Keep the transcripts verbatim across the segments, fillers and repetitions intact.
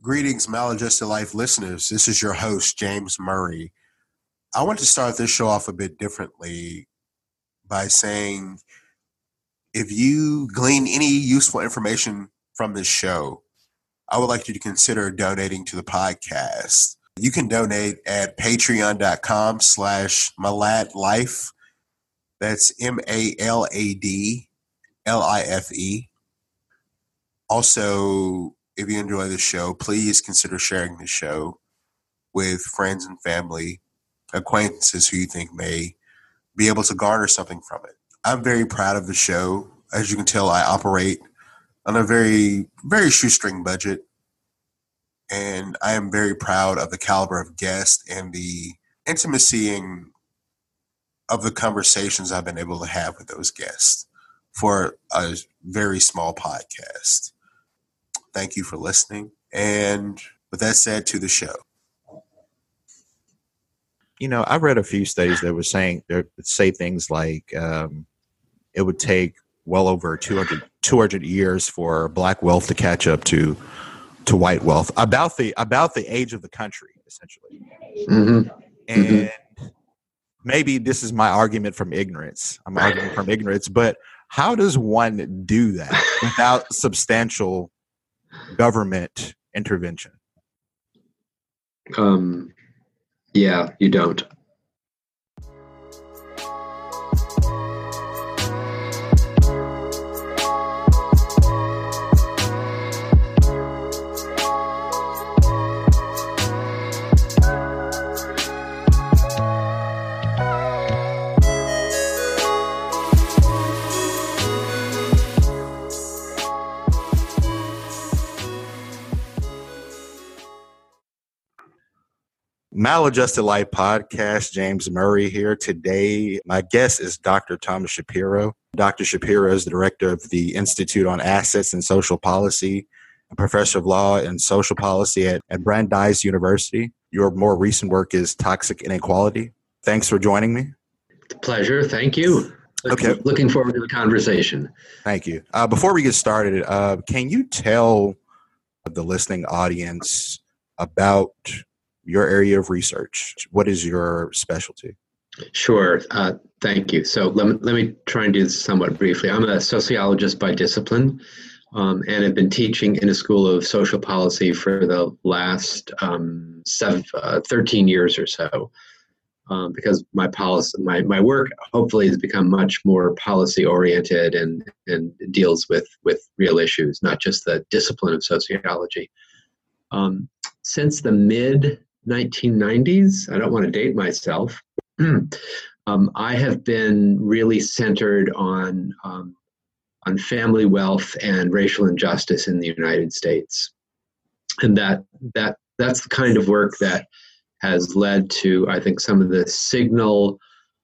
Greetings, Maladjusted Life listeners. This is your host, James Murray. I want to start this show off a bit differently by saying if you glean any useful information from this show, I would like you to consider donating to the podcast. You can donate at patreon.com slash maladlife. That's M A L A D L I F E. Also, if you enjoy the show, please consider sharing the show with friends and family, acquaintances who you think may be able to garner something from it. I'm very proud of the show. As you can tell, I operate on a very, very shoestring budget, and I am very proud of the caliber of guests and the intimacy and of the conversations I've been able to have with those guests for a very small podcast. Thank you for listening. And with that said, to the show. You know, I read a few studies that were saying, that would say things like um, it would take well over two hundred, two hundred years for black wealth to catch up to to white wealth about the about the age of the country, essentially. Mm-hmm. And mm-hmm. maybe this is my argument from ignorance. I'm arguing from ignorance, but how does one do that without substantial government intervention? Um, yeah, you don't. Maladjusted Life Podcast, James Murray here. Today, my guest is Doctor Thomas Shapiro. Doctor Shapiro is the director of the Institute on Assets and Social Policy, a professor of law and social policy at, at Brandeis University. Your more recent work is Toxic Inequality. Thanks for joining me. It's a pleasure. Thank you. Okay. Looking forward to the conversation. Thank you. Uh, before we get started, uh, can you tell the listening audience about your area of research? What is your specialty? Sure. Uh, thank you. So let me, let me try and do this somewhat briefly. I'm a sociologist by discipline, um, and have been teaching in a school of social policy for the last um, seven, uh, thirteen years or so, um, because my policy, my, my work hopefully has become much more policy oriented and, and deals with, with real issues, not just the discipline of sociology. Um, since the mid nineteen nineties, I don't want to date myself, um, I have been really centered on um, on family wealth and racial injustice in the United States. And that that that's the kind of work that has led to, I think, some of the signal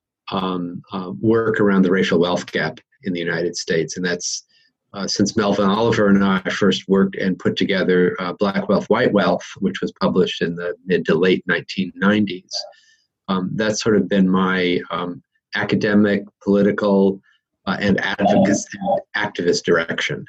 um, uh, work around the racial wealth gap in the United States. And that's Uh, since Melvin Oliver and I first worked and put together uh, Black Wealth, White Wealth, which was published in the mid to late nineteen nineties. Um, that's sort of been my um, academic, political, uh, and advocacy, activist direction.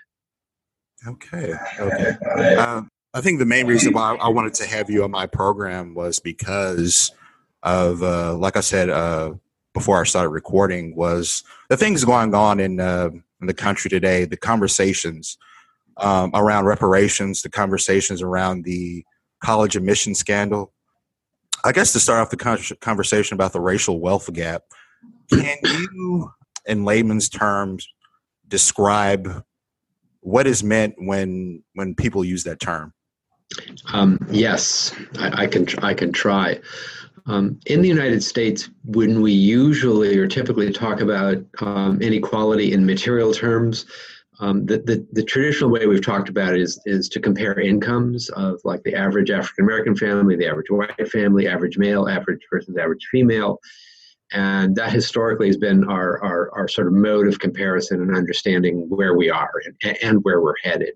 Okay. Okay. Um, I think the main reason why I wanted to have you on my program was because of, uh, like I said uh, before I started recording, was the things going on in uh, in the country today, the conversations um, around reparations, the conversations around the college admission scandal. I guess to start off the con- conversation about the racial wealth gap, can you, in layman's terms, describe what is meant when when people use that term? Um, yes, I, I can. I can try. Um, in the United States, when we usually or typically talk about um, inequality in material terms, um, the, the, the traditional way we've talked about it is, is to compare incomes of like the average African-American family, the average white family, average male, average versus average female. And that historically has been our, our, our sort of mode of comparison and understanding where we are and, and where we're headed.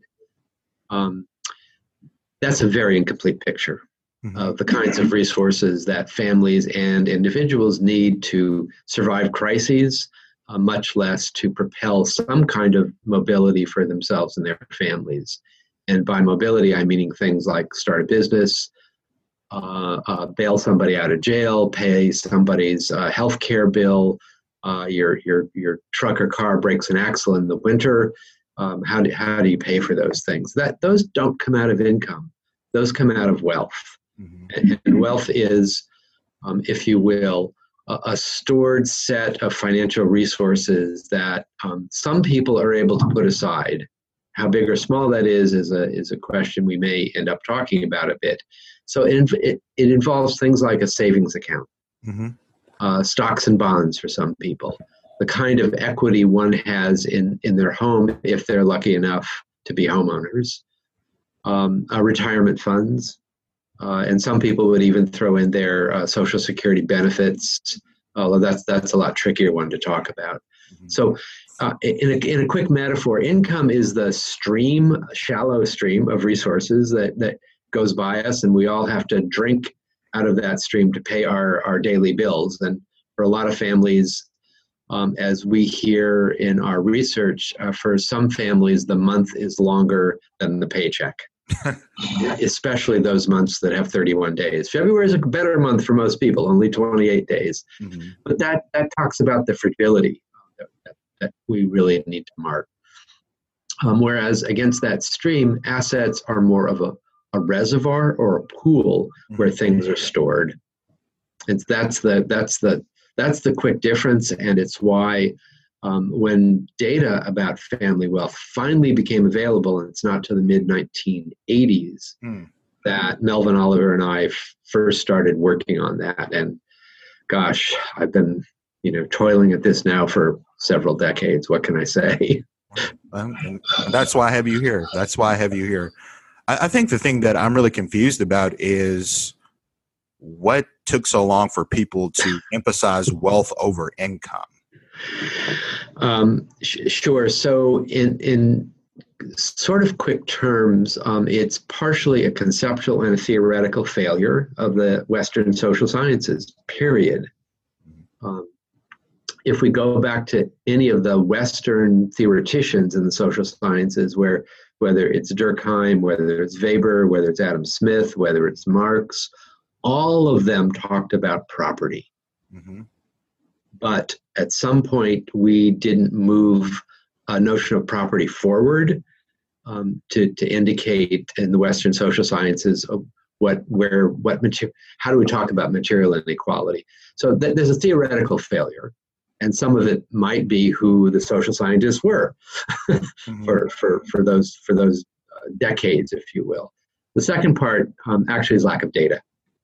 Um, that's a very incomplete picture of the kinds of resources that families and individuals need to survive crises, uh, much less to propel some kind of mobility for themselves and their families. And by mobility, I'm meaning things like start a business, uh, uh, bail somebody out of jail, pay somebody's uh, health care bill, uh, your your your truck or car breaks an axle in the winter. Um, how do how do you pay for those things? That those don't come out of income; those come out of wealth. Mm-hmm. And, and wealth is, um, if you will, a, a stored set of financial resources that um, some people are able to put aside. How big or small that is is a is a question we may end up talking about a bit. So it it, it involves things like a savings account, mm-hmm. uh, stocks and bonds for some people, the kind of equity one has in, in their home if they're lucky enough to be homeowners, um, uh, retirement funds, uh, and some people would even throw in their uh, Social Security benefits, although that's that's a lot trickier one to talk about. Mm-hmm. So uh, in, a, in a quick metaphor, income is the stream, shallow stream of resources that, that goes by us, and we all have to drink out of that stream to pay our, our daily bills. And for a lot of families, Um, as we hear in our research, uh, for some families, the month is longer than the paycheck, especially those months that have thirty-one days. February is a better month for most people, only twenty-eight days. Mm-hmm. But that, that talks about the fragility that, that, that we really need to mark. Um, whereas against that stream, assets are more of a, a reservoir or a pool mm-hmm. where things are stored. And that's the that's the That's the quick difference, and it's why um, when data about family wealth finally became available, and it's not till the mid nineteen eighties mm. that Melvin Oliver and I f- first started working on that. And gosh, I've been, you know, toiling at this now for several decades. What can I say? Um, and that's why I have you here. That's why I have you here. I, I think the thing that I'm really confused about is what took so long for people to emphasize wealth over income? Um, sh- sure. So in, in sort of quick terms, um, it's partially a conceptual and a theoretical failure of the Western social sciences, period. Um, if we go back to any of the Western theoreticians in the social sciences, where whether it's Durkheim, whether it's Weber, whether it's Adam Smith, whether it's Marx, all of them talked about property. Mm-hmm. But at some point, we didn't move a notion of property forward um, to, to indicate in the Western social sciences what, where, what material, how do we talk about material inequality? So th- there's a theoretical failure, and some of it might be who the social scientists were mm-hmm. for, for, for those, for those uh, decades, if you will. The second part um, actually is lack of data.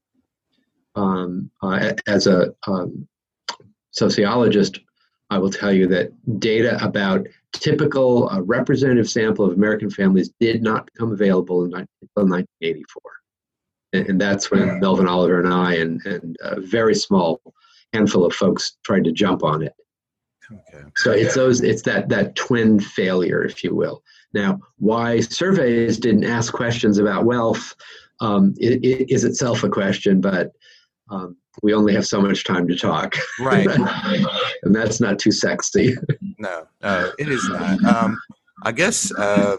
Um, uh, as a um, sociologist, I will tell you that data about typical uh, representative sample of American families did not become available until nineteen eighty-four. And, and that's when Melvin Oliver and I and, and a very small handful of folks tried to jump on it. Okay. So it's those, it's that, that twin failure, if you will. Now, why surveys didn't ask questions about wealth um, it, it is itself a question, but Um, we only have so much time to talk. Right. And that's not too sexy. No, no, it is not. Um, I guess um,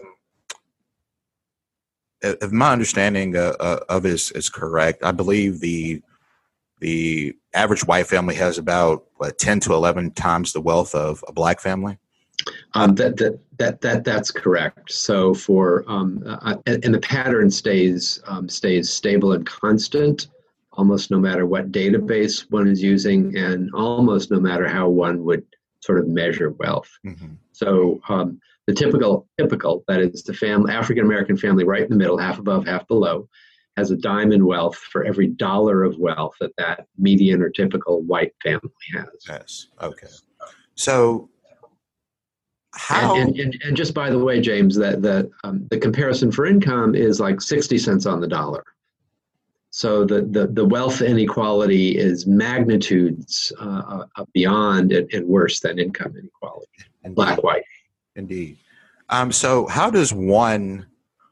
if my understanding uh, uh, of it is, is correct, I believe the the average white family has about what, ten to eleven times the wealth of a black family. Um, that, that that that that's correct. So for um, uh, and the pattern stays um, stays stable and constant, almost no matter what database one is using, and almost no matter how one would sort of measure wealth. Mm-hmm. So um, the typical, typical, that is the family, African-American family right in the middle, half above, half below, has a dime in wealth for every dollar of wealth that that median or typical white family has. Yes. Okay. So how? And, and, and, and just by the way, James, that the, um, the comparison for income is like sixty cents on the dollar. So the, the, the wealth inequality is magnitudes uh, uh, beyond and, and worse than income inequality, and black, white. Indeed. Um, so how does one,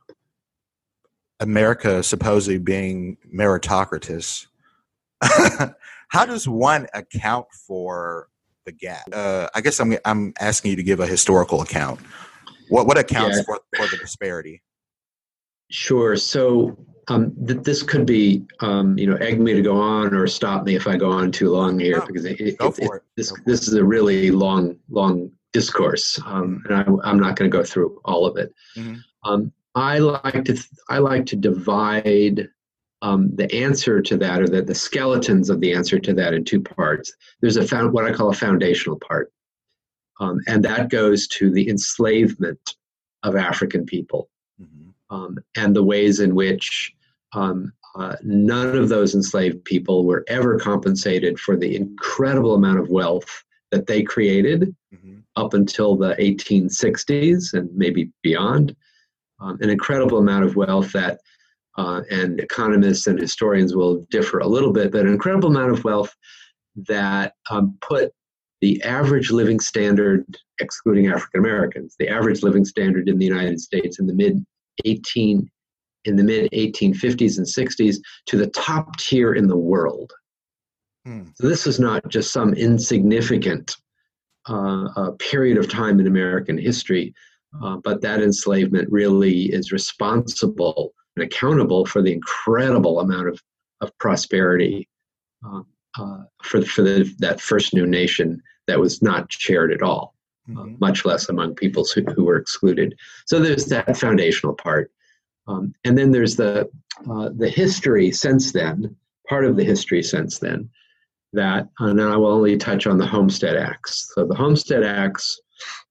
America supposedly being meritocratous, how does one account for the gap? Uh, I guess I'm I'm asking you to give a historical account. What what accounts yeah. for, for the disparity? Sure. So um, th- this could be, um, you know, egg me to go on or stop me if I go on too long here, No, because it, it, go it, for it. this Go for this is a really long long discourse, um, and I, I'm not going to go through all of it. hmm Um, I like to th- I like to divide um, the answer to that, or the, the skeletons of the answer to that, in two parts. There's a found, what I call a foundational part, um, and that goes to the enslavement of African people. hmm Um, and the ways in which um, uh, none of those enslaved people were ever compensated for the incredible amount of wealth that they created hmm up until the eighteen sixties and maybe beyond. Um, an incredible amount of wealth that, uh, and economists and historians will differ a little bit, but an incredible amount of wealth that um, put the average living standard, excluding African Americans, the average living standard in the United States in the mid eighteen in the mid eighteen fifties and sixties to the top tier in the world. Hmm. So this is not just some insignificant uh, uh, period of time in American history, uh, but that enslavement really is responsible and accountable for the incredible amount of, of prosperity uh, uh, for, for the, that first new nation that was not shared at all. Uh, much less among peoples who, who were excluded. So there's that foundational part. Um, and then there's the, uh, the history since then, part of the history since then, that, and I will only touch on the Homestead Acts. So the Homestead Acts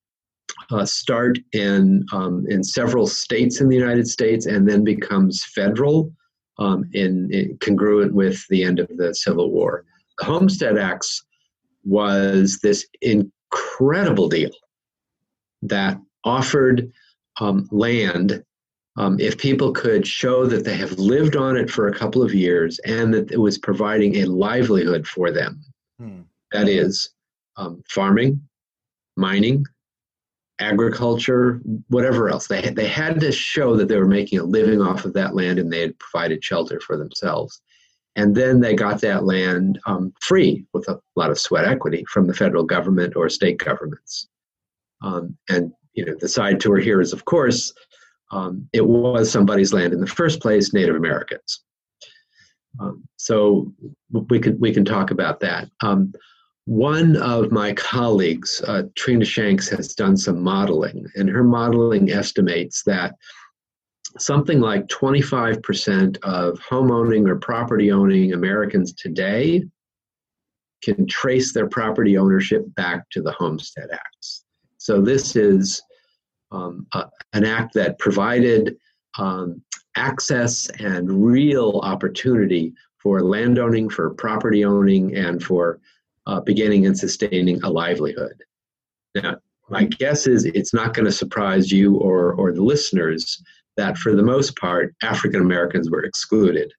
uh, start in, um, in several states in the United States and then becomes federal um, in, in congruent with the end of the Civil War. The Homestead Acts was this in incredible deal that offered um, land um, if people could show that they have lived on it for a couple of years and that it was providing a livelihood for them. Hmm. That is um, farming, mining, agriculture, whatever else. They, they had to show that they were making a living off of that land and they had provided shelter for themselves. And then they got that land um, free with a lot of sweat equity from the federal government or state governments. Um, and, you know, the side tour here is, of course, um, it was somebody's land in the first place, Native Americans. Um, so we can, we can talk about that. Um, one of my colleagues, uh, Trina Shanks, has done some modeling, and her modeling estimates that something like twenty-five percent of home owning or property owning Americans today can trace their property ownership back to the Homestead Acts. So this is um, a, an act that provided um, access and real opportunity for landowning, for property owning, and for uh, beginning and sustaining a livelihood. Now, my guess is it's not going to surprise you or, or the listeners that for the most part, African Americans were excluded.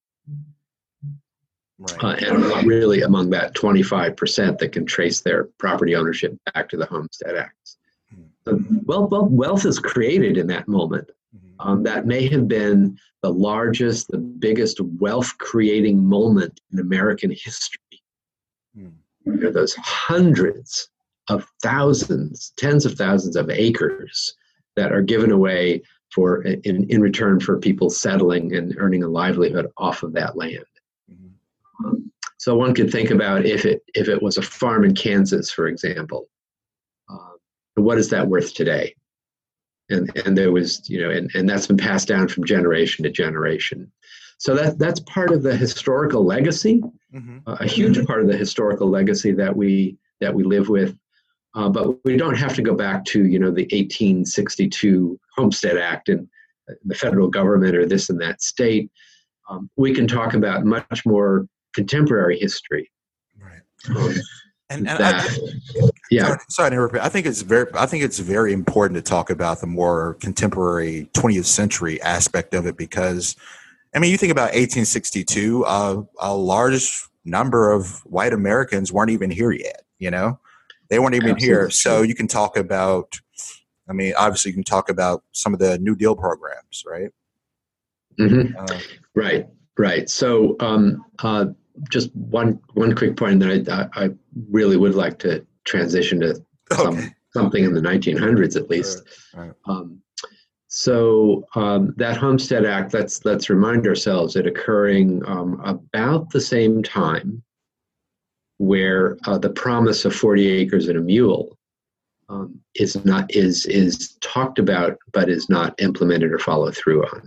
Right. Uh, and really among that twenty-five percent that can trace their property ownership back to the Homestead Acts. So, well, well, wealth is created in that moment. Um, that may have been the largest, the biggest wealth creating moment in American history. Mm. There are those hundreds of thousands, tens of thousands of acres that are given away for in, in return for people settling and earning a livelihood off of that land. Mm-hmm. Um, so one could think about if it if it was a farm in Kansas, for example, uh, what is that worth today? And and there was, you know, and, and that's been passed down from generation to generation. So that that's part of the historical legacy, mm-hmm. uh, a huge part of the historical legacy that we that we live with. Uh, but we don't have to go back to, you know, the eighteen sixty-two Homestead Act and the federal government or this and that state. Um, we can talk about much more contemporary history. Right. Um, and and that, I, yeah. Sorry, sorry to interrupt. I think it's very I think it's very important to talk about the more contemporary twentieth century aspect of it, because, I mean, you think about eighteen sixty-two, uh, a large number of white Americans weren't even here yet, you know? They weren't even Absolutely. Here. So you can talk about, I mean, obviously you can talk about some of the New Deal programs, right? Mm-hmm. Uh, right, right. So um, uh, just one one quick point that I, I really would like to transition to some, okay. something in the nineteen hundreds at least. Right. Right. Um, So um, that Homestead Act, let's let's remind ourselves, it occurring um, about the same time where uh, the promise of forty acres and a mule um, is not is is talked about, but is not implemented or followed through on.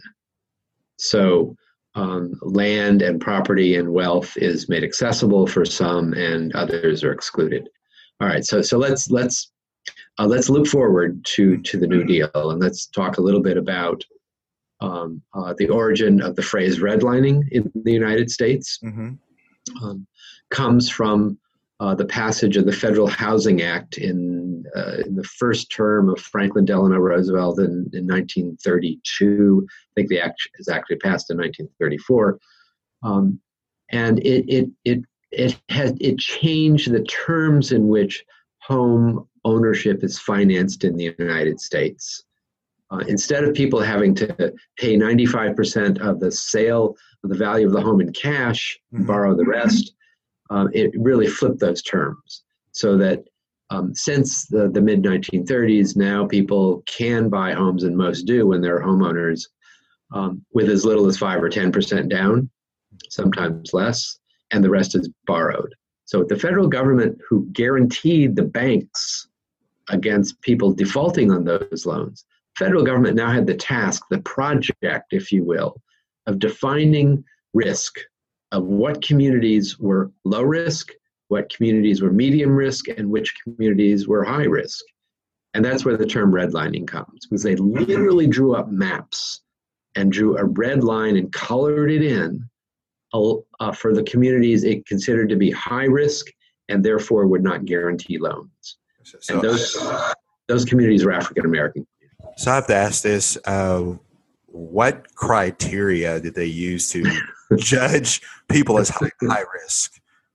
So um, land and property and wealth is made accessible for some, and others are excluded. All right, so so let's let's. Uh, let's look forward to, to the New Deal, and let's talk a little bit about um, uh, the origin of the phrase redlining in the United States. Mm-hmm. Um, comes from uh, the passage of the Federal Housing Act in, uh, in the first term of Franklin Delano Roosevelt in, in nineteen thirty-two. I think the act is actually passed in nineteen thirty-four. Um, and it, it, it, it, has, it changed the terms in which home ownership is financed in the United States. Uh, instead of people having to pay ninety-five percent of the sale of the value of the home in cash, and Mm-hmm. borrow the rest, uh, it really flipped those terms. So that um, since the, the mid nineteen thirties, now people can buy homes, and most do when they're homeowners, um, with as little as five or ten percent down, sometimes less, and the rest is borrowed. So the federal government, who guaranteed the banks against people defaulting on those loans, federal government now had the task, the project, if you will, of defining risk, of what communities were low risk, what communities were medium risk, and which communities were high risk. And that's where the term redlining comes, because they literally drew up maps and drew a red line and colored it in uh, for the communities it considered to be high risk and therefore would not guarantee loans. So, and those those communities were African American. So I have to ask this: uh, what criteria did they use to judge people as high, high risk?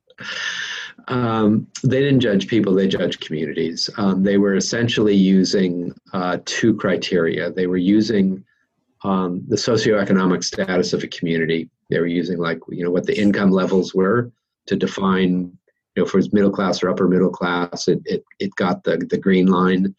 Um, they didn't judge people; they judged communities. Um, they were essentially using uh, two criteria. They were using um, the socioeconomic status of a community. They were using, like, you know, what the income levels were to define. You know, for its middle class or upper middle class, it it, it got the, the green line.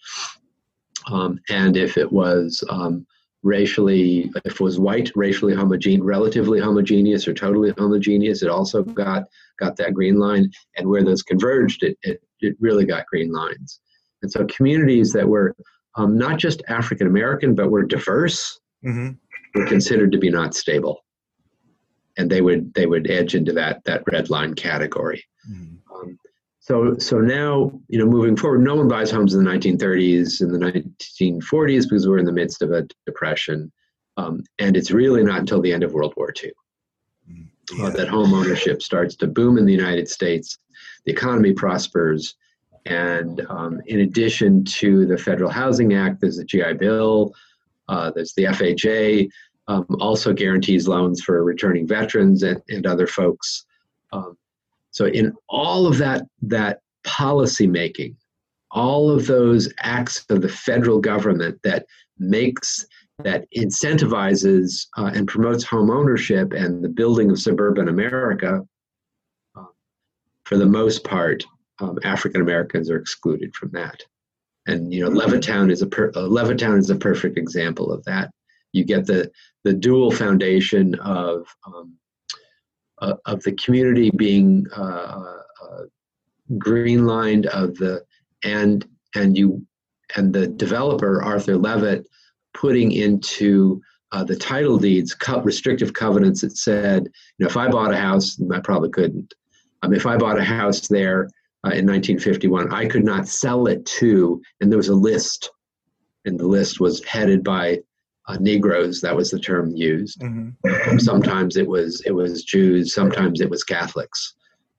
Um, and if it was um, racially, if it was white, racially homogeneous, relatively homogeneous or totally homogeneous, it also got got that green line. And where those converged, it it, it really got green lines. And so communities that were um, not just African American, but were diverse, Mm-hmm. were considered to be not stable. And they would they would edge into that that red line category. Mm-hmm. Um, so, so now, you know, moving forward, no one buys homes in the nineteen thirties and the nineteen forties because we're in the midst of a depression. Um, and it's really not until the end of World War Two Yeah. uh, that home ownership starts to boom in the United States. The economy prospers. And um, in addition to the Federal Housing Act, there's the G I Bill, uh, there's the F H A, um, also guarantees loans for returning veterans and, and other folks. Um, So in all of that, that policy making, all of those acts of the federal government that makes, that incentivizes uh, and promotes home ownership and the building of suburban America, uh, for the most part, um, African Americans are excluded from that. And, you know, Levittown is a per, uh, Levittown is a perfect example of that. You get the the dual foundation of um, Uh, of the community being uh, uh, green-lined of the and and you and the developer Arthur Levitt putting into uh, the title deeds co- restrictive covenants that said, you know, if I bought a house, I probably couldn't. Um, if I bought a house there uh, in nineteen fifty-one, I could not sell it to, and there was a list, and the list was headed by Uh, Negroes. That was the term used. Mm-hmm. Sometimes it was it was Jews. Sometimes it was Catholics.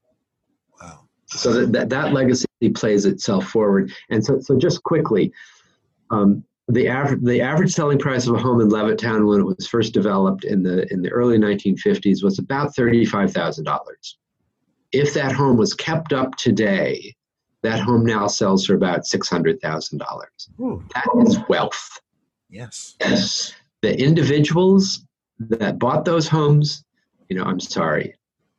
Wow. So that that, that legacy plays itself forward. And so so just quickly, um, the average the average selling price of a home in Levittown when it was first developed in the in the early nineteen fifties was about thirty-five thousand dollars. If that home was kept up today, that home now sells for about six hundred thousand dollars. That is wealth. Yes. Yes. The individuals that bought those homes, you know, I'm sorry,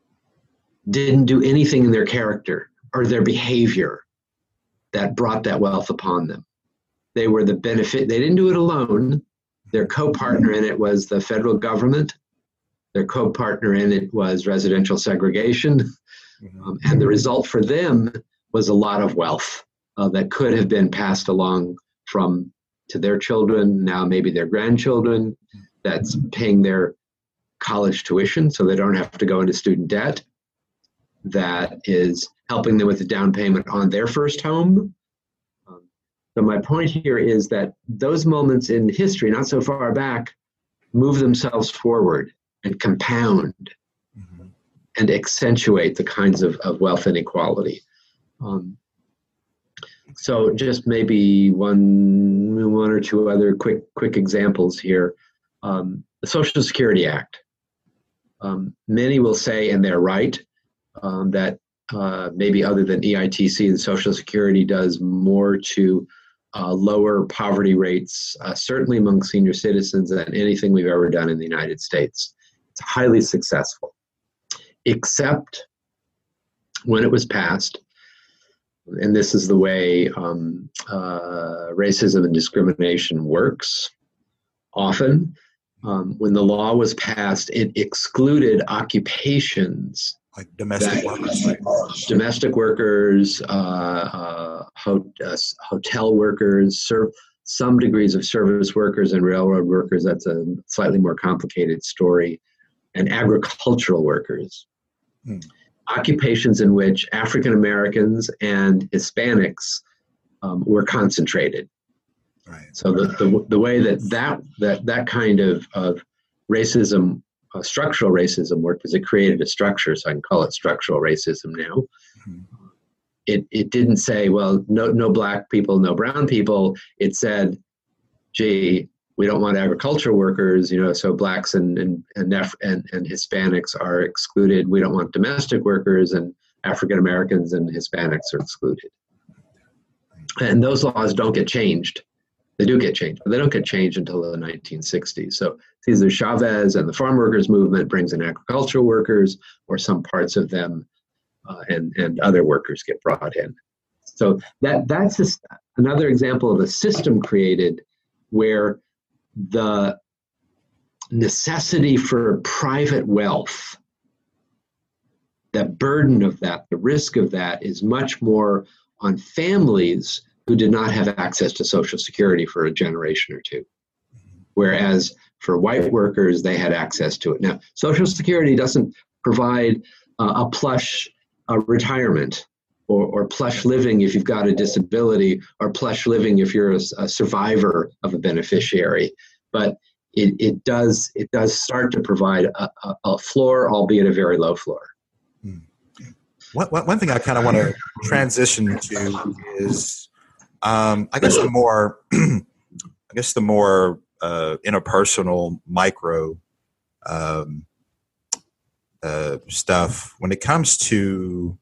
didn't do anything in their character or their behavior that brought that wealth upon them. They were the benefit. They didn't do it alone. Their co-partner in it was the federal government. Their co-partner in it was residential segregation. Um, and the result for them was a lot of wealth uh, that could have been passed along from to their children, now maybe their grandchildren, that's paying their college tuition so they don't have to go into student debt, that is helping them with the down payment on their first home. Um, so my point here is that those moments in history, not so far back, move themselves forward and compound mm-hmm. and accentuate the kinds of, of wealth inequality. Um, so just maybe one, one or two other quick, quick examples here. Um, the Social Security Act. Um, many will say, and they're right, um, that uh, maybe other than E I T C, the Social Security does more to uh, lower poverty rates, uh, certainly among senior citizens, than anything we've ever done in the United States. It's highly successful, except when it was passed, and this is the way um, uh, racism and discrimination works often. Um, when the law was passed, it excluded occupations like domestic that, workers, right? domestic workers, uh, uh, ho- uh, hotel workers, serv- some degrees of service workers and railroad workers. That's a slightly more complicated story, and agricultural workers. Hmm. Occupations in which African Americans and Hispanics um, were concentrated. Right. So the, the the way that that that, that kind of, of racism, uh, structural racism worked, because it created a structure, so I can call it structural racism now. Mm-hmm. It it didn't say, well, no no black people, no brown people. It said, gee, we don't want agricultural workers, you know, so blacks and and and, and, and Hispanics are excluded. We don't want domestic workers, and African Americans and Hispanics are excluded. And those laws don't get changed. They do get changed, but they don't get changed until the nineteen sixties. So Cesar Chavez and the farm workers movement brings in agricultural workers, or some parts of them, uh, and, and other workers get brought in. So that that's just another example of a system created where the necessity for private wealth, the burden of that, the risk of that is much more on families who did not have access to Social Security for a generation or two. Whereas for white workers, they had access to it. Now, Social Security doesn't provide uh, a plush uh, retirement or, or plush living if you've got a disability, or plush living if you're a, a survivor of a beneficiary. But it, it does it does start to provide a, a, a floor, albeit a very low floor. Hmm. One, one thing I kind of want to transition to is, um, I guess the more, I guess the more uh, interpersonal, micro um, uh, stuff when it comes to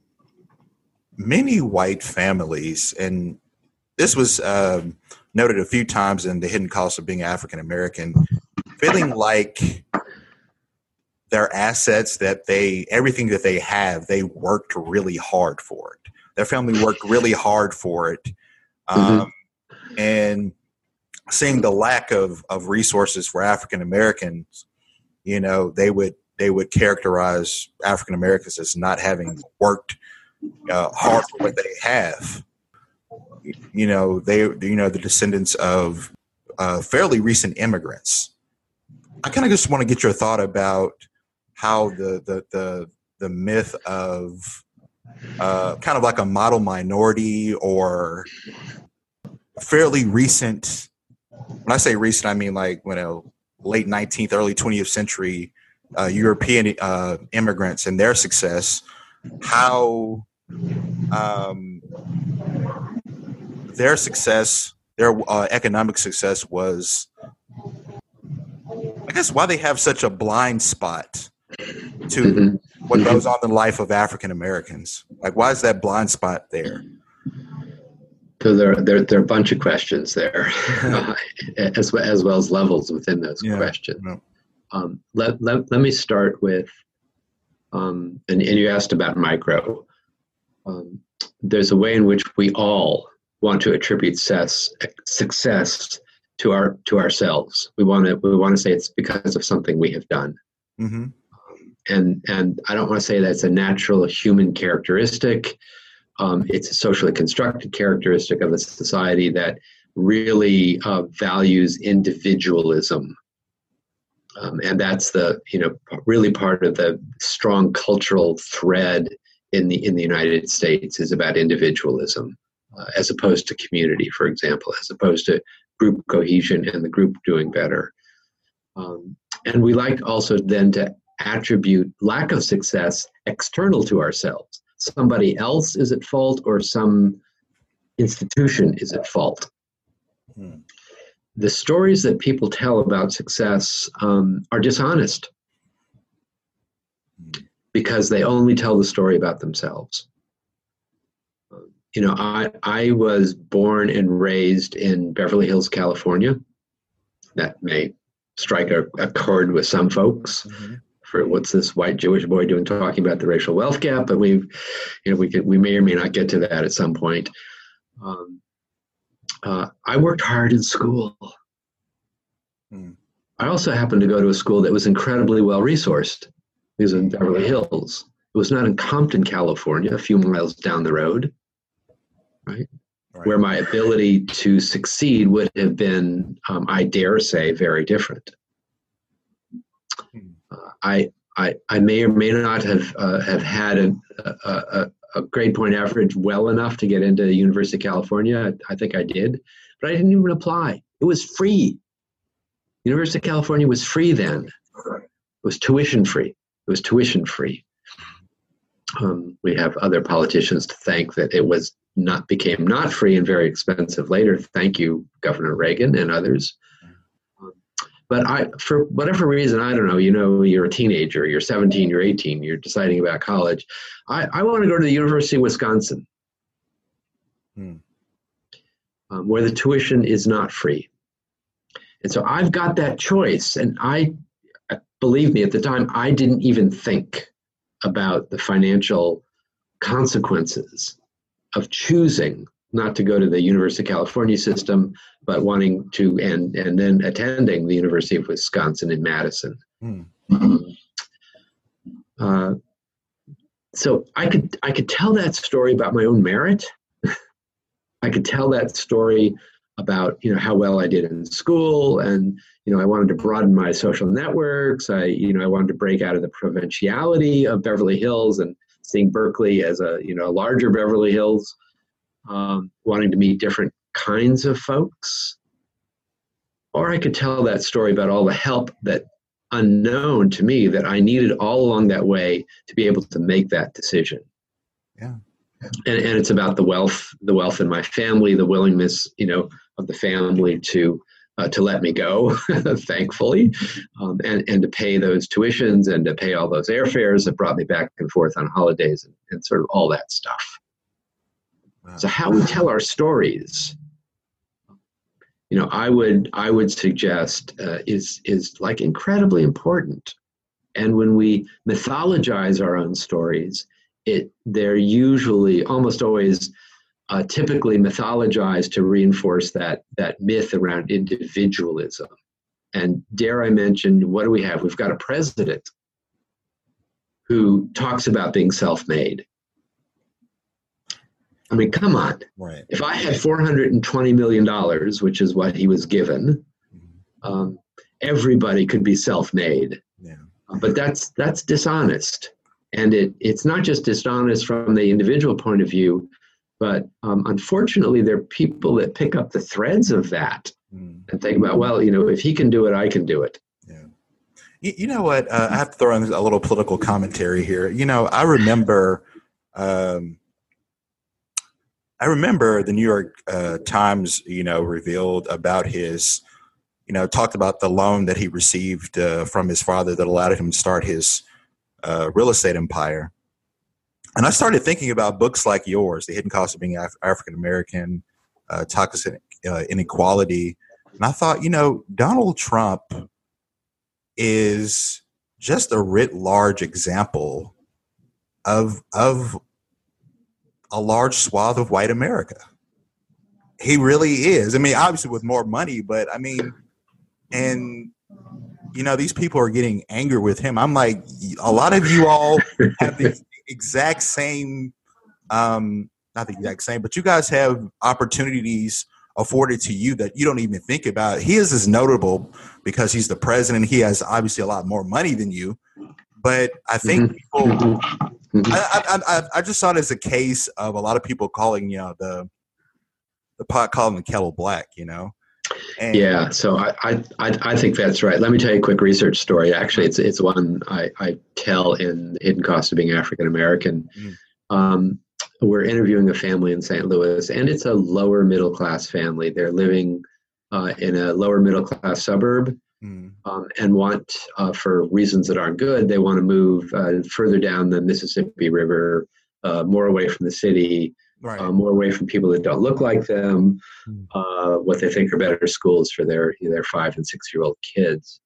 many white families, and this was um, noted a few times in The Hidden Cost of Being African American, feeling like their assets, that they, everything that they have, they worked really hard for it. Their family worked really hard for it. Um, mm-hmm. And seeing the lack of, of resources for African Americans, you know, they would, they would characterize African Americans as not having worked uh, hard for what they have. You know, they, you know, the descendants of uh, fairly recent immigrants. I kind of just want to get your thought about how the the the, the myth of uh, kind of like a model minority or fairly recent. When I say recent, I mean like when a late nineteenth, early twentieth century uh, European uh, immigrants and their success. How um, their success, their uh, economic success was, I guess, why they have such a blind spot to mm-hmm. what goes on in the life of African Americans. Like, why is that blind spot there? So there, there, there are a bunch of questions there, uh, as, as well as levels within those yeah. questions. Yeah. Um, let, let, let me start with, um, and, and you asked about micro. Um, there's a way in which we all want to attribute success, success to our to ourselves. We want to we want to say it's because of something we have done. Mm-hmm. And and I don't want to say that's a natural human characteristic. Um, it's a socially constructed characteristic of a society that really uh, values individualism. Um, and that's the, you know, really part of the strong cultural thread in the in the United States is about individualism, uh, as opposed to community, for example, as opposed to group cohesion and the group doing better. Um, and we like also then to attribute lack of success external to ourselves. Somebody else is at fault or some institution is at fault. Hmm. The stories that people tell about success um, are dishonest because they only tell the story about themselves. You know, I, I was born and raised in Beverly Hills, California. That may strike a, a chord with some folks. Mm-hmm. For what's this white Jewish boy doing talking about the racial wealth gap, but we've, you know, we could, we may or may not get to that at some point. Um, uh, I worked hard in school. Hmm. I also happened to go to a school that was incredibly well resourced. It was in Beverly Hills. It was not in Compton, California, a few miles down the road, right? Right. Where my ability to succeed would have been, um, I dare say, very different. Hmm. Uh, I, I I may or may not have uh, have had a, a, a, a grade point average well enough to get into the University of California. I, I think I did, but I didn't even apply. It was free. University of California was free then. It was tuition free. It was tuition free. Um, we have other politicians to thank that it was not became not free and very expensive later. Thank you, Governor Reagan and others. But I, for whatever reason, I don't know, you know, you're a teenager, you're seventeen, you're eighteen, you're deciding about college. I, I want to go to the University of Wisconsin, hmm. um, where the tuition is not free. And so I've got that choice. And I, believe me, at the time, I didn't even think about the financial consequences of choosing not to go to the University of California system, but wanting to, and, and then attending the University of Wisconsin in Madison. Mm. Um, uh, so I could, I could tell that story about my own merit. I could tell that story about, you know, how well I did in school, and, you know, I wanted to broaden my social networks. I, you know, I wanted to break out of the provinciality of Beverly Hills and seeing Berkeley as a, you know, a larger Beverly Hills. Um, wanting to meet different kinds of folks. Or I could tell that story about all the help that unknown to me that I needed all along that way to be able to make that decision. Yeah. And, and it's about the wealth, the wealth in my family, the willingness, you know, of the family to uh, to let me go, thankfully, um, and, and to pay those tuitions and to pay all those airfares that brought me back and forth on holidays and, and sort of all that stuff. So how we tell our stories, you know, I would I would suggest uh, is is like incredibly important. And when we mythologize our own stories, it they're usually almost always uh, typically mythologized to reinforce that that myth around individualism. And dare I mention, what do we have? We've got a president who talks about being self-made. I mean, come on. Right. If I had four hundred twenty million dollars, which is what he was given, mm-hmm. um, everybody could be self-made. Yeah. Uh, but that's that's dishonest. And it it's not just dishonest from the individual point of view, but um, unfortunately, there are people that pick up the threads of that mm. and think about, well, you know, if he can do it, I can do it. Yeah. You, you know what? Uh, I have to throw in a little political commentary here. You know, I remember... Um, I remember the New York uh, Times, you know, revealed about his, you know, talked about the loan that he received uh, from his father that allowed him to start his uh, real estate empire. And I started thinking about books like yours, The Hidden Cost of Being Af- African American, uh, Toxic uh, Inequality. And I thought, you know, Donald Trump is just a writ large example of of a large swath of white America. He really is. I mean, obviously with more money, but I mean, and you know, these people are getting angry with him. I'm like, a lot of you all have the exact same, um, not the exact same, but you guys have opportunities afforded to you that you don't even think about. He is as notable because he's the president. He has obviously a lot more money than you, but I think people, I, I, I, I just saw it as a case of a lot of people calling, you know, the, the pot calling the kettle black, you know? And yeah, so I, I I think that's right. Let me tell you a quick research story. Actually, it's it's one I, I tell in The Hidden Cost of Being African American. Mm. Um, we're interviewing a family in Saint Louis, and it's a lower middle class family. They're living uh, in a lower middle class suburb, mm. um, and want, uh, for reasons that aren't good, they want to move uh, further down the Mississippi River, uh, more away from the city. Right. Uh, more away from people that don't look like them, uh, what they think are better schools for their their five and six year old kids,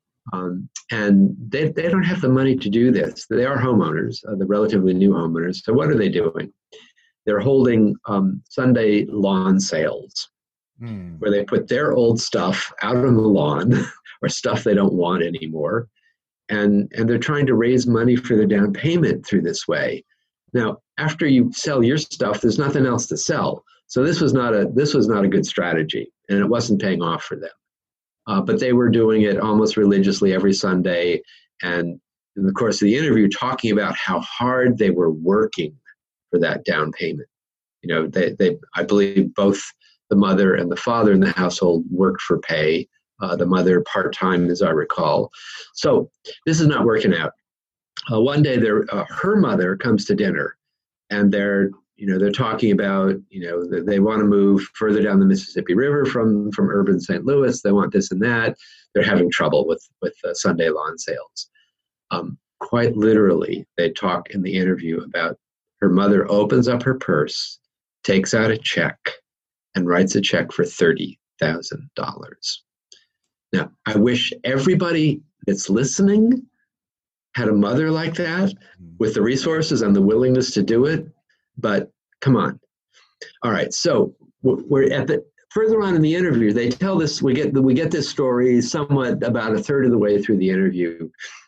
um, and they they don't have the money to do this. They are homeowners, uh, the relatively new homeowners. So what are they doing? They're holding um, Sunday lawn sales, mm. where they put their old stuff out on the lawn or stuff they don't want anymore, and and they're trying to raise money for their down payment through this way. Now, after you sell your stuff, there's nothing else to sell. So this was not a this was not a good strategy, and it wasn't paying off for them. Uh, but they were doing it almost religiously every Sunday, and in the course of the interview, talking about how hard they were working for that down payment. You know, they they I believe both the mother and the father in the household worked for pay. Uh, the mother part time, as I recall. So this is not working out. Uh, one day, their uh, her mother comes to dinner, and they're you know they're talking about you know they, they want to move further down the Mississippi River from from urban Saint Louis. They want this and that. They're having trouble with with uh, Sunday lawn sales. Um, quite literally, they talk in the interview about her mother opens up her purse, takes out a check, and writes a check for thirty thousand dollars. Now, I wish everybody that's listening had a mother like that with the resources and the willingness to do it, but come on. All right, so we're at the further on in the interview. They tell this. We get we get this story somewhat about a third of the way through the interview.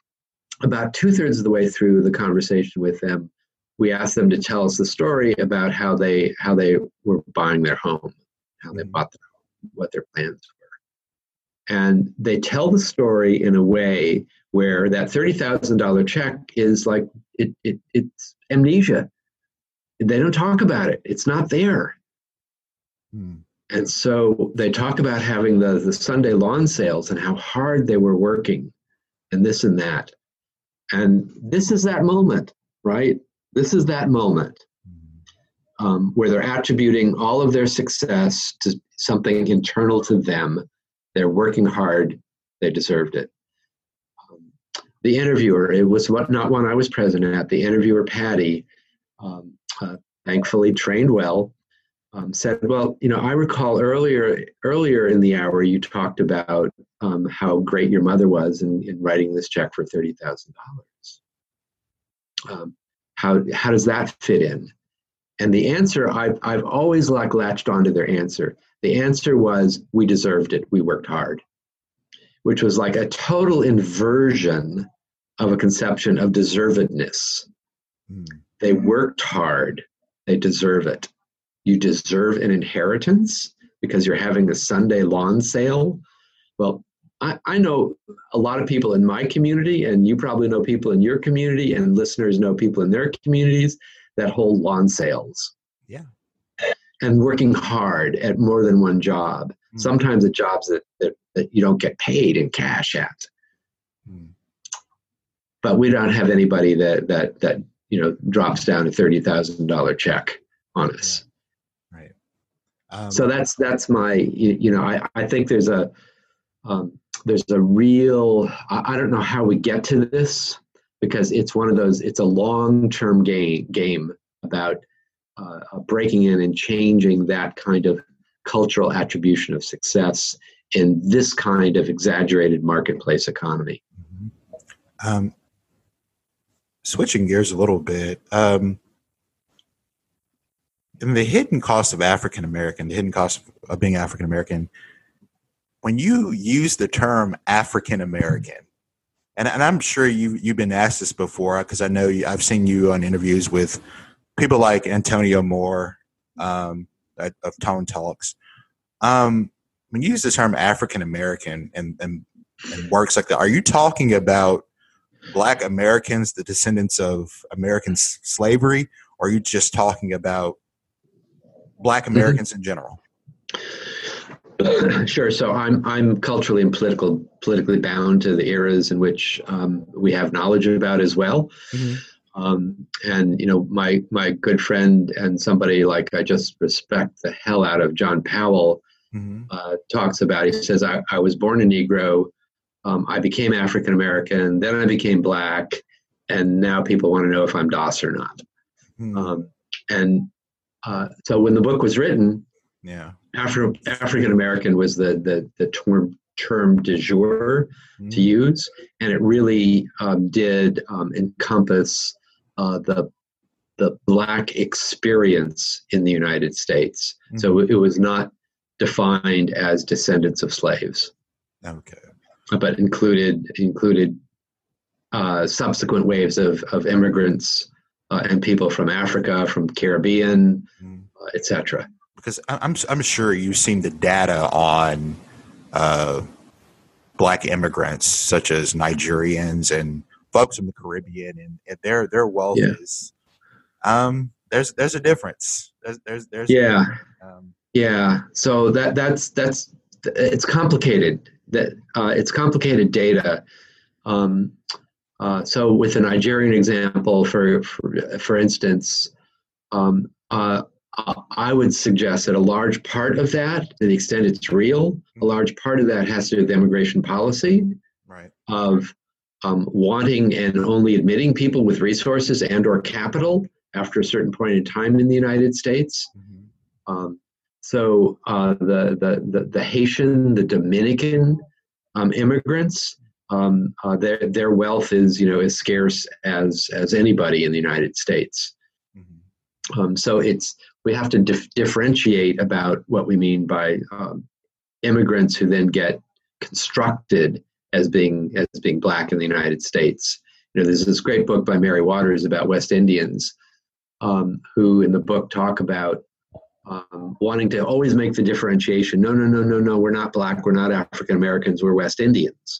About two thirds of the way through the conversation with them, we asked them to tell us the story about how they how they were buying their home, how they bought their home, what their plans were, and they tell the story in a way where that thirty thousand dollars check is like, it, it it's amnesia. They don't talk about it. It's not there. Hmm. And so they talk about having the, the Sunday lawn sales and how hard they were working and this and that. And this is that moment, right? This is that moment um, where they're attributing all of their success to something internal to them. They're working hard. They deserved it. The interviewer, it was what not one I was present at, the interviewer, Patty, um, uh, thankfully trained well, um, said, well, you know, I recall earlier earlier in the hour you talked about um, how great your mother was in, in writing this check for thirty thousand dollars. Um, how, how does that fit in? And the answer, I've, I've always like latched onto their answer. The answer was, we deserved it, we worked hard, which was like a total inversion of a conception of deservedness. Mm. They worked hard. They deserve it. You deserve an inheritance because you're having a Sunday lawn sale. Well, I, I know a lot of people in my community, and you probably know people in your community, and listeners know people in their communities that hold lawn sales. Yeah. And working hard at more than one job. Mm. Sometimes at jobs that, that, that you don't get paid in cash at. Mm. But we don't have anybody that that that you know drops down a thirty thousand dollar check on us. Yeah. Right. Um, so that's that's my you, you know I, I think there's a um, there's a real I, I don't know how we get to this, because it's one of those it's a long term game game about uh, breaking in and changing that kind of cultural attribution of success in this kind of exaggerated marketplace economy. Um, switching gears a little bit, um, in the hidden cost of African American, the hidden cost of being African American, when you use the term African American, and, and I'm sure you you've been asked this before because I know you, I've seen you on interviews with people like Antonio Moore um, of Tone Talks. Um, when you use the term African American and, and and works like that, are you talking about Black Americans, the descendants of American s- slavery, or are you just talking about Black Americans mm-hmm. in general? Sure. So I'm I'm culturally and political politically bound to the eras in which um, we have knowledge about as well. Mm-hmm. Um, and you know, my my good friend and somebody like I just respect the hell out of, John Powell, mm-hmm. uh, talks about. He says, I, I was born a Negro, um, I became African American, then I became Black, and now people want to know if I'm D O S or not. Mm-hmm. Um, and uh, so when the book was written, yeah. Afro, African American was the, the, the term, term du jour mm-hmm. to use, and it really um, did um, encompass uh, the the Black experience in the United States. Mm-hmm. So it was not defined as descendants of slaves. Okay, but included included uh, subsequent waves of of immigrants uh, and people from Africa, from Caribbean, mm-hmm. uh, et cetera. Because I'm I'm sure you've seen the data on uh, Black immigrants, such as Nigerians and folks from the Caribbean, and, and their their wealth yeah. is um, there's there's a difference. There's there's, there's yeah um, yeah. So that that's that's it's complicated. That uh, it's complicated data. Um, uh, so with the Nigerian example, for for, for instance. Um, uh, I would suggest that a large part of that, to the extent it's real, a large part of that has to do with immigration policy, right? Of um, wanting and only admitting people with resources and or capital after a certain point in time in the United States. Mm-hmm. Um, so uh, the, the the the Haitian, the Dominican um, immigrants, um, uh, their their wealth is you know as scarce as as anybody in the United States. Mm-hmm. Um, so it's we have to dif- differentiate about what we mean by um, immigrants who then get constructed as being as being Black in the United States. You know, there's this great book by Mary Waters about West Indians, um, who in the book talk about um, wanting to always make the differentiation. No, no, no, no, no. We're not Black. We're not African Americans. We're West Indians.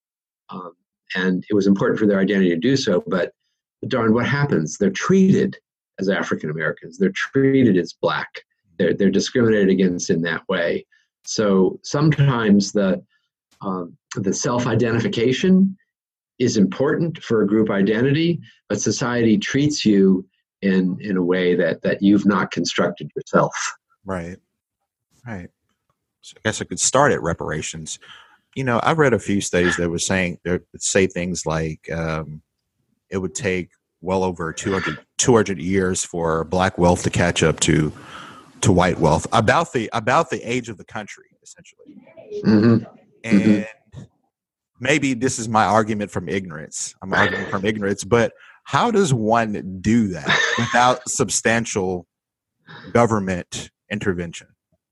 Um, and it was important for their identity to do so. But darn, what happens? They're treated as African Americans. They're treated as Black. They're they're discriminated against in that way. So sometimes the um, the self-identification is important for a group identity, but society treats you in in a way that that you've not constructed yourself. Right, right. So I guess I could start at reparations. You know, I've read a few studies that were saying that say things like um, it would take well over two hundred, two hundred years for Black wealth to catch up to to white wealth, about the about the age of the country, essentially. Mm-hmm. And mm-hmm. maybe this is my argument from ignorance. I'm arguing from ignorance, but how does one do that without substantial government intervention?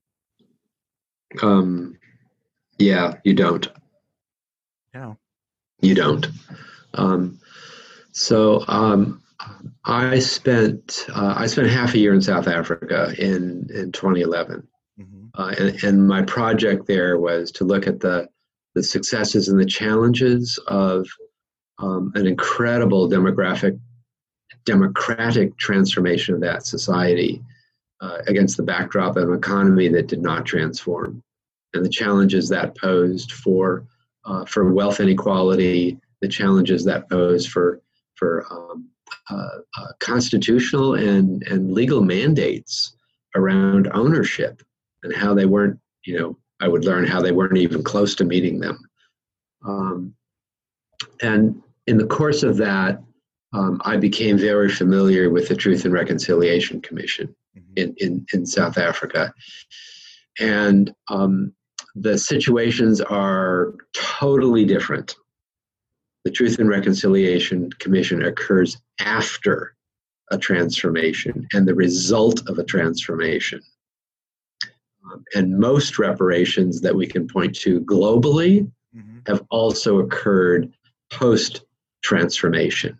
Um, yeah, you don't. Yeah, you don't. Um, So um, I spent uh, I spent half a year in South Africa in, in twenty eleven, mm-hmm. uh, and, and my project there was to look at the the successes and the challenges of um, an incredible demographic democratic transformation of that society uh, against the backdrop of an economy that did not transform, and the challenges that posed for uh, for wealth inequality, the challenges that posed for for um, uh, uh, constitutional and, and legal mandates around ownership, and how they weren't, you know, I would learn how they weren't even close to meeting them. Um, and in the course of that, um, I became very familiar with the Truth and Reconciliation Commission mm-hmm. in, in, in South Africa. And um, the situations are totally different. The Truth and Reconciliation Commission occurs after a transformation and the result of a transformation. Um, and most reparations that we can point to globally mm-hmm. have also occurred post-transformation,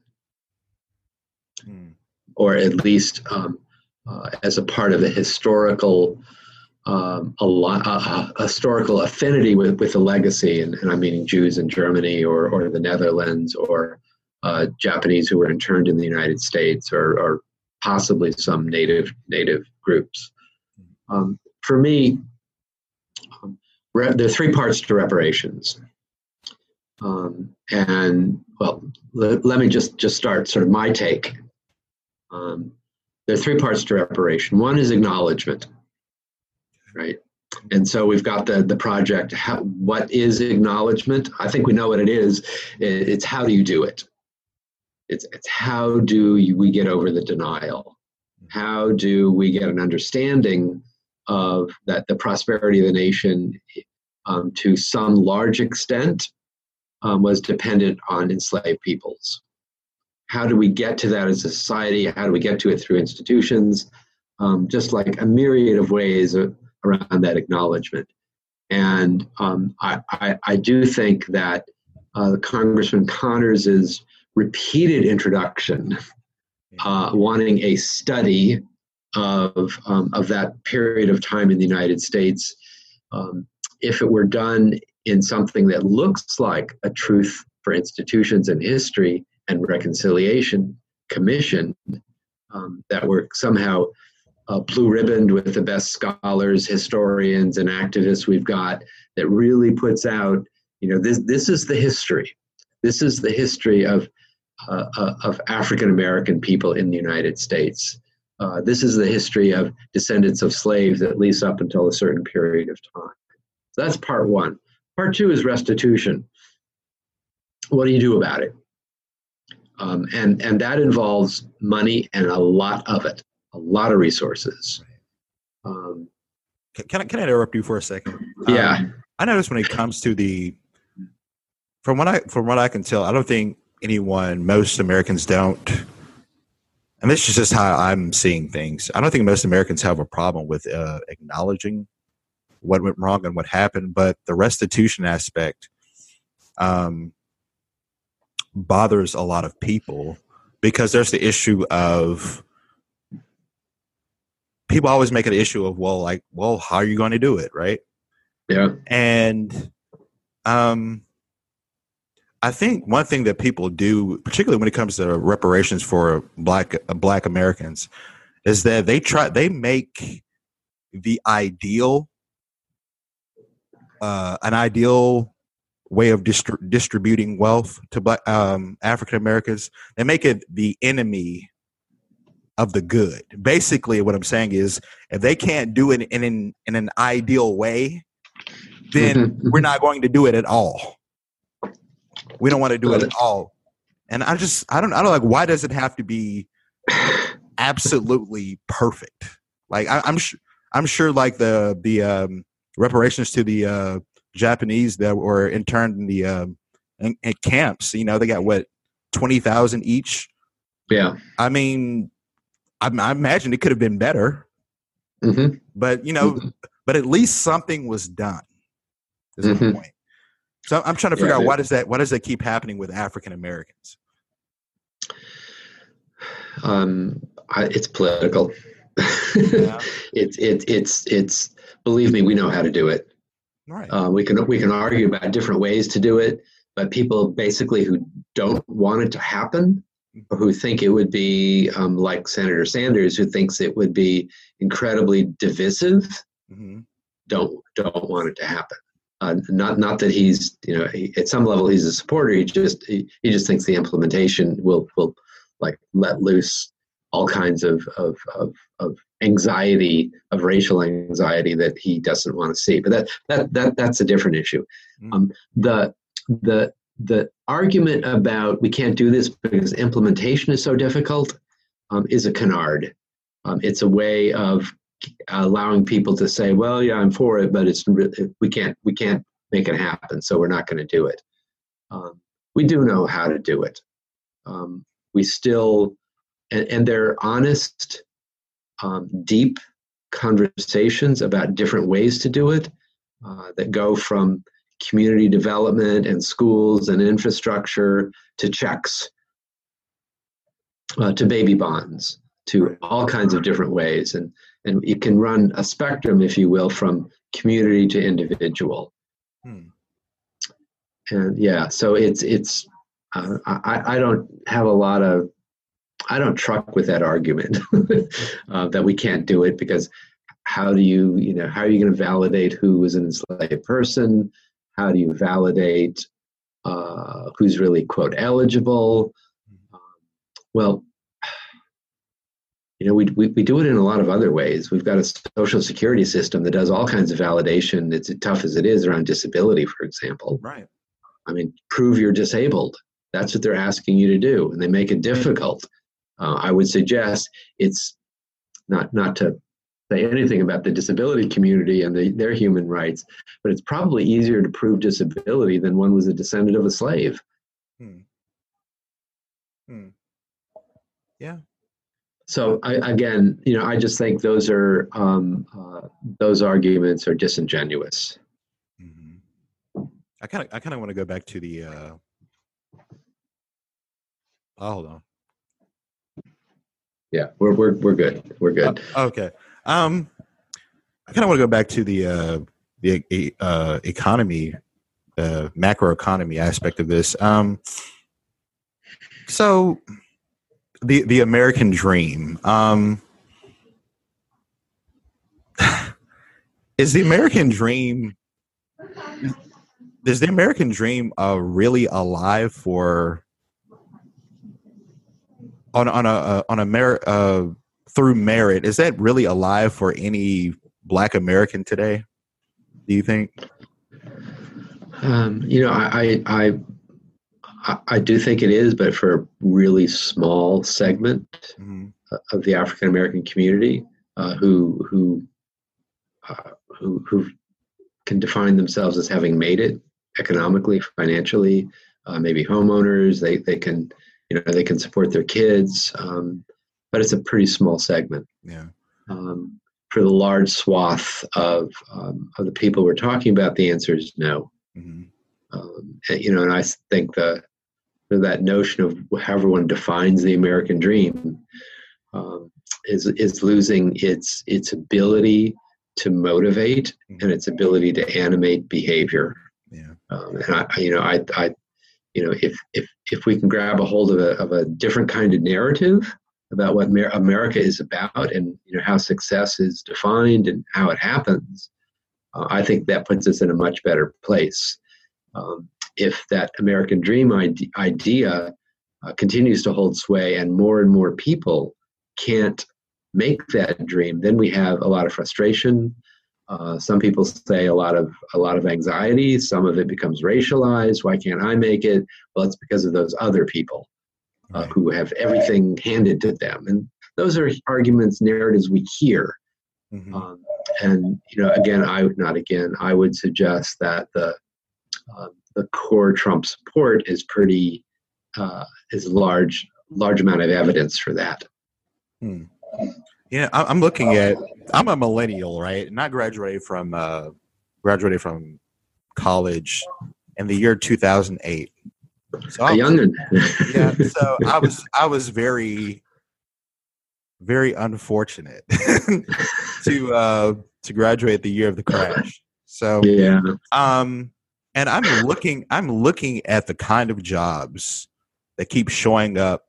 mm. or at least um, uh, as a part of a historical um, a, a, a historical affinity with, with the legacy, and, and I'm meaning Jews in Germany or, or the Netherlands, or uh, Japanese who were interned in the United States, or, or possibly some native native groups. Um, for me, um, re- there are three parts to reparations. Um, and, well, let, let me just, just start sort of my take. Um, there are three parts to reparation. One is acknowledgement, right? And so we've got the, the project, how, what is acknowledgement? I think we know what it is. It, it's how do you do it? It's, it's how do you, we get over the denial? How do we get an understanding of that the prosperity of the nation um, to some large extent um, was dependent on enslaved peoples? How do we get to that as a society? How do we get to it through institutions? Um, just like a myriad of ways of, around that acknowledgement. And um, I, I, I do think that uh, Congressman Connors' repeated introduction, uh, wanting a study of, um, of that period of time in the United States, um, if it were done in something that looks like a Truth for Institutions and History and Reconciliation Commission, um, that were somehow uh, blue-ribboned with the best scholars, historians, and activists we've got, that really puts out, you know, this this is the history. This is the history of uh, uh, of African-American people in the United States. Uh, this is the history of descendants of slaves, at least up until a certain period of time. So that's part one. Part two is restitution. What do you do about it? Um, and, and that involves money and a lot of it, a lot of resources. Um, can, I, can I interrupt you for a second? Yeah. Um, I notice when it comes to the, from what I, from what I can tell, I don't think anyone, most Americans don't, and this is just how I'm seeing things. I don't think most Americans have a problem with uh, acknowledging what went wrong and what happened, but the restitution aspect um, bothers a lot of people, because there's the issue of people always make an issue of, well, like, well, how are you going to do it, right? Yeah. And um, I think one thing that people do, particularly when it comes to reparations for black uh, black Americans, is that they try they make the ideal uh, an ideal way of distri- distributing wealth to black um, African Americans. They make it the enemy of the good. Basically, what I'm saying is, if they can't do it in in, in an ideal way, then we're not going to do it at all. We don't want to do it at all. And I just, I don't, I don't like, why does it have to be absolutely perfect? Like, I, I'm sure, I'm sure like the, the, um, reparations to the, uh, Japanese that were interned in the, um, in, in camps, you know, they got what, twenty thousand each. Yeah. I mean, I, I imagine it could have been better, mm-hmm. but you know, mm-hmm. but at least something was done. Is mm-hmm. my point. So I'm trying to figure yeah, out why does that why does that keep happening with African Americans? Um, I, it's political. Yeah. it's it, it's it's believe me, we know how to do it. Right. Uh, we can we can argue about different ways to do it, but people basically who don't want it to happen, or who think it would be um, like Senator Sanders, who thinks it would be incredibly divisive, mm-hmm. don't don't want it to happen. Uh, not not that he's, you know, he, at some level he's a supporter. He just he, he just thinks the implementation will will like let loose all kinds of of of, of anxiety, of racial anxiety that he doesn't want to see. But that that that that's a different issue. Mm. Um, the the the argument about we can't do this because implementation is so difficult um, is a canard. Um, it's a way of allowing people to say, well, yeah, I'm for it, but it's we can't we can't make it happen, so we're not going to do it. Um, we do know how to do it. Um, we still and, and they're honest, um, deep conversations about different ways to do it uh, that go from community development and schools and infrastructure to checks, uh, to baby bonds, to all kinds of different ways. And, and it can run a spectrum, if you will, from community to individual. Hmm. And yeah, so it's, it's, uh, I, I don't have a lot of, I don't truck with that argument uh, that we can't do it, because how do you, you know, how are you going to validate who is an enslaved person? How do you validate uh, who's really, quote, eligible? Um, well, you know, we, we we do it in a lot of other ways. We've got a social security system that does all kinds of validation. It's as tough as it is around disability, for example. Right. I mean, prove you're disabled. That's what they're asking you to do, and they make it difficult. Uh, I would suggest it's not not to say anything about the disability community and the, their human rights, but it's probably easier to prove disability than one was a descendant of a slave. Hmm. Hmm. Yeah. So I, again, you know, I just think those are um, uh, those arguments are disingenuous. Mm-hmm. I kind of I kind of want to go back to the. Uh... Oh, hold on. Yeah, we're we're we're good. We're good. Uh, okay. Um, I kind of want to go back to the uh, the uh, economy, uh, macroeconomy aspect of this. Um, so the the American dream. Um, is the American dream? Is the American dream uh, really alive for? On on a uh, on a merit uh, through merit, is that really alive for any Black American today? Do you think? Um, you know, I, I I I do think it is, but for a really small segment mm-hmm. of the African American community uh, who who uh, who who can define themselves as having made it economically, financially, uh, maybe homeowners. They they can. You know, they can support their kids, um, but it's a pretty small segment. Yeah. Um, for the large swath of um, of the people we're talking about, the answer is no. Mm-hmm. Um, and, you know, and I think the that notion of how everyone defines the American dream um, is is losing its its ability to motivate mm-hmm. and its ability to animate behavior. Yeah. Um, and I, you know, I I. You know, if if if we can grab a hold of a of a different kind of narrative about what Mer- America is about, and you know how success is defined and how it happens, uh, I think that puts us in a much better place. Um, if that American dream ide- idea uh, continues to hold sway, and more and more people can't make that dream, then we have a lot of frustration. Uh, some people say a lot of a lot of anxiety. Some of it becomes racialized. Why can't I make it? Well, it's because of those other people uh, right. who have everything handed to them. And those are arguments, narratives we hear. Mm-hmm. Um, and you know, again, I would not again. I would suggest that the uh, the core Trump support is pretty uh, is large large amount of evidence for that. Hmm. Yeah, I'm looking at. I'm a millennial, right? And I graduated from uh, graduated from college in the year two thousand eight. So a youngin'. Yeah, so I was I was very very unfortunate to uh, to graduate the year of the crash. So yeah, um, and I'm looking I'm looking at the kind of jobs that keep showing up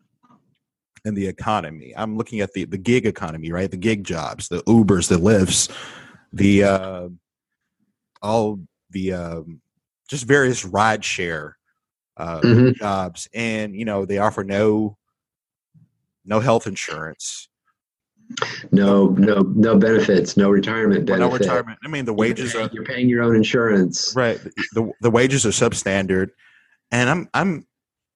in the economy. I'm looking at the, the gig economy, right? The gig jobs, the Ubers, the Lyfts, the uh, all the um, just various ride share uh, mm-hmm. jobs, and you know they offer no no health insurance, no no no benefits, no retirement benefit, no retirement. I mean the wages you're, are you're paying your own insurance, right? The the wages are substandard, and I'm I'm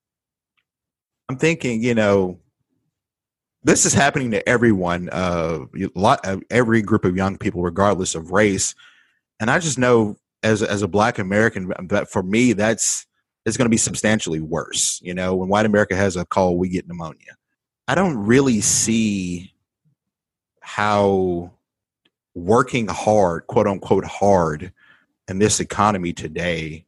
I'm thinking, you know. This is happening to everyone, uh, a lot, uh, every group of young people, regardless of race. And I just know, as as a Black American, that for me, that's it's going to be substantially worse. You know, when white America has a cold, we get pneumonia. I don't really see how working hard, quote unquote, hard in this economy today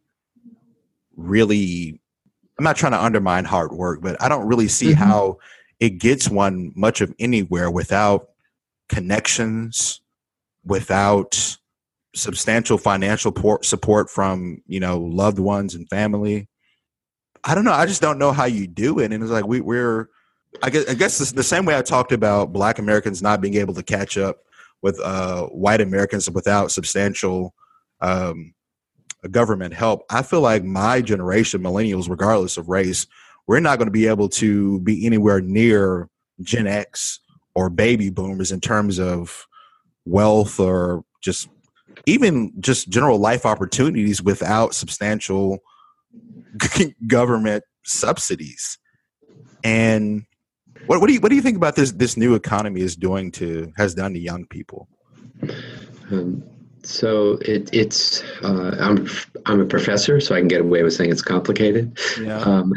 really, I'm not trying to undermine hard work, but I don't really see mm-hmm. how it gets one much of anywhere without connections, without substantial financial por- support from, you know, loved ones and family. I don't know. I just don't know how you do it. And it's like, we, we're, I guess, I guess the, the same way I talked about Black Americans not being able to catch up with uh, white Americans without substantial um, government help. I feel like my generation, millennials, regardless of race, we're not going to be able to be anywhere near Gen X or baby boomers in terms of wealth or just even just general life opportunities without substantial government subsidies. And what, what do you what do you think about this this new economy is doing to has done to young people? Um, so it, it's uh, I'm I'm a professor, so I can get away with saying it's complicated. Yeah. Um,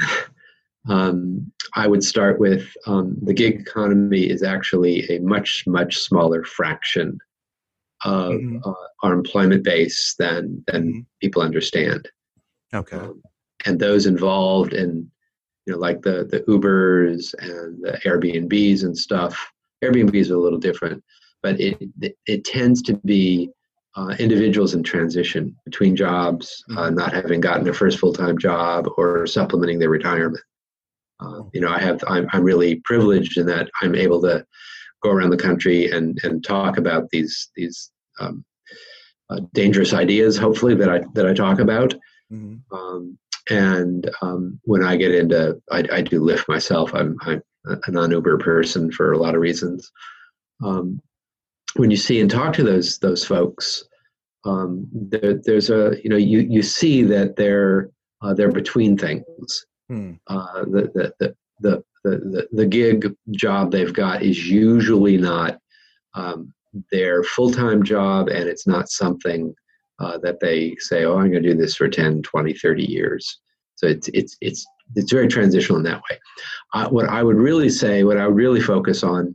um, I would start with um, the gig economy is actually a much much smaller fraction of mm-hmm. uh, our employment base than than mm-hmm. people understand. Okay. Um, and those involved in, you know, like the the Ubers and the Airbnbs and stuff. Airbnbs are a little different, but it it, it tends to be uh, individuals in transition between jobs, mm-hmm. uh, not having gotten their first full time job or supplementing their retirement. Uh, you know, I have I'm I'm really privileged in that I'm able to go around the country and and talk about these these um, uh, dangerous ideas, hopefully that I that I talk about. Mm-hmm. Um, and um, when I get into, I, I do Lyft myself. I'm I'm a non-Uber person for a lot of reasons. Um, when you see and talk to those those folks, um, there, there's a you know you you see that they're uh, they're between things. Hmm. Uh, the, the, the the the the gig job they've got is usually not um, their full-time job, and it's not something uh, that they say, oh, I'm going to do this for ten, twenty, thirty years. So it's it's it's it's very transitional in that way. Uh, what I would really say, what I would really focus on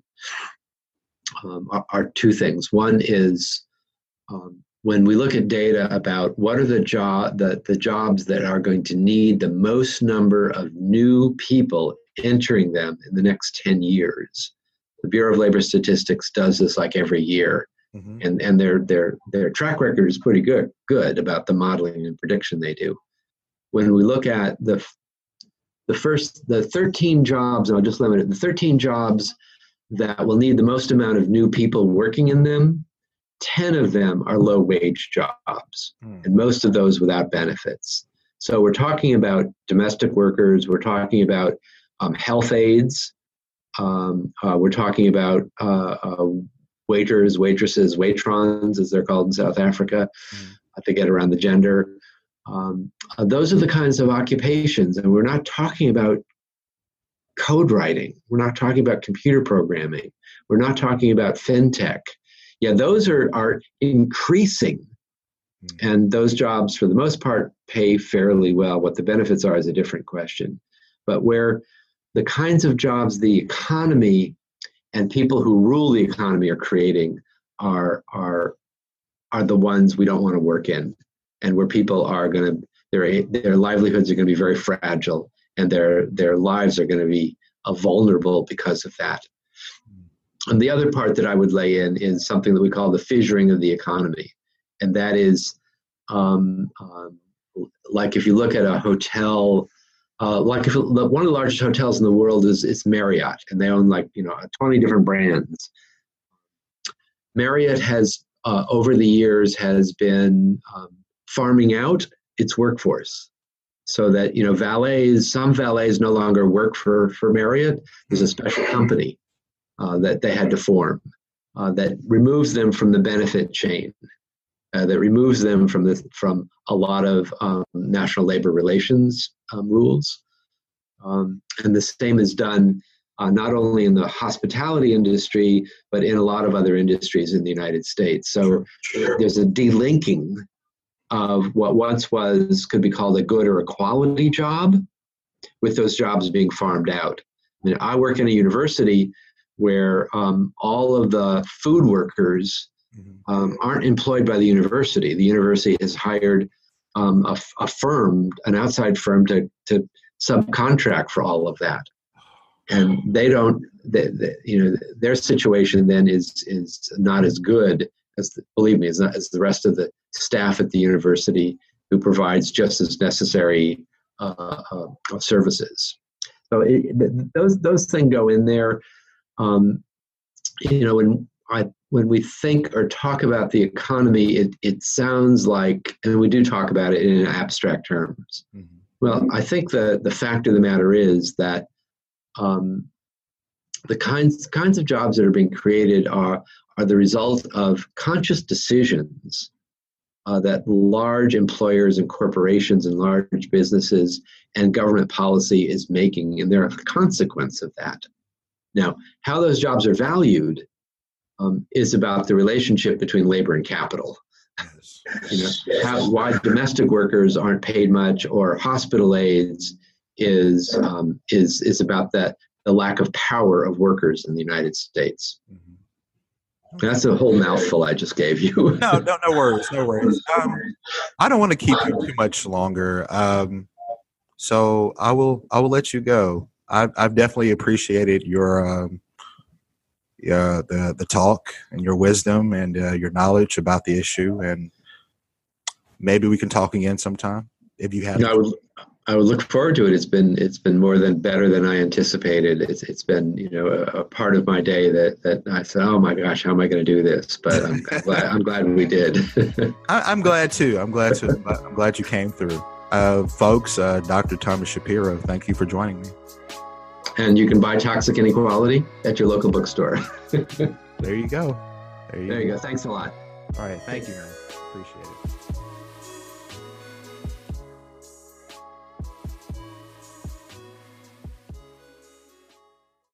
um, are, are two things. One is um, when we look at data about what are the job the, the jobs that are going to need the most number of new people entering them in the next ten years. The Bureau of Labor Statistics does this like every year. Mm-hmm. And and their their their track record is pretty good good about the modeling and prediction they do. When we look at the the first the thirteen jobs, and I'll just limit it, the thirteen jobs that will need the most amount of new people working in them, ten of them are low wage jobs, mm. and most of those without benefits. So we're talking about domestic workers, we're talking about um, health aides, um, uh, we're talking about uh, uh, waiters, waitresses, waitrons, as they're called in South Africa. Mm. I forget around the gender. Um, uh, those are the kinds of occupations, and we're not talking about code writing. We're not talking about computer programming. We're not talking about fintech. Yeah, those are, are increasing, mm. and those jobs, for the most part, pay fairly well. What the benefits are is a different question. But where the kinds of jobs the economy and people who rule the economy are creating are are are the ones we don't want to work in, and where people are going to their their livelihoods are going to be very fragile, and their their lives are going to be uh, vulnerable because of that. And the other part that I would lay in is something that we call the fissuring of the economy, and that is um, um, like if you look at a hotel. Uh, like if one of the largest hotels in the world is, is Marriott, and they own like, you know, twenty different brands. Marriott has, uh, over the years, has been um, farming out its workforce so that, you know, valets, some valets no longer work for, for Marriott. There's a special company uh, that they had to form uh, that removes them from the benefit chain. Uh, that removes them from the from a lot of um, national labor relations um, rules, um, and the same is done uh, not only in the hospitality industry but in a lot of other industries in the United States. So sure. There's a delinking of what once was could be called a good or a quality job, with those jobs being farmed out. I mean, I work in a university where um, all of the food workers um, aren't employed by the university. The university has hired um, a, a firm, an outside firm, to to subcontract for all of that, and they don't. They, they, you know, their situation then is is not as good as the, believe me, as not as the rest of the staff at the university, who provides just as necessary uh, uh, services. So it, th- those those things go in there. Um, you know, when I when we think or talk about the economy, it it sounds like, and we do talk about it in abstract terms. Mm-hmm. Well, I think the the fact of the matter is that um, the kinds kinds of jobs that are being created are are the result of conscious decisions uh, that large employers and corporations and large businesses and government policy is making, and they're a consequence of that. Now, how those jobs are valued um, is about the relationship between labor and capital. You know, how, why domestic workers aren't paid much, or hospital aides, is um, is is about that the lack of power of workers in the United States. Mm-hmm. That's a whole mouthful I just gave you. no, no, no worries, no worries. Um, I don't want to keep you too much longer, um, so I will I will let you go. I've, I've definitely appreciated your um, uh, the the talk and your wisdom and uh, your knowledge about the issue, and maybe we can talk again sometime if you have. No, I would I would look forward to it. It's been it's been more than better than I anticipated. It's it's been you know a, a part of my day that, that I said, oh my gosh, how am I going to do this? But I'm, I'm glad I'm glad we did. I, I'm glad too. I'm glad to. I'm glad you came through, uh, folks. Uh, Doctor Thomas Shapiro, thank you for joining me. And you can buy Toxic Inequality at your local bookstore. There you go. There you, there you go. go. Thanks a lot. All right. Thank you, man. Appreciate it.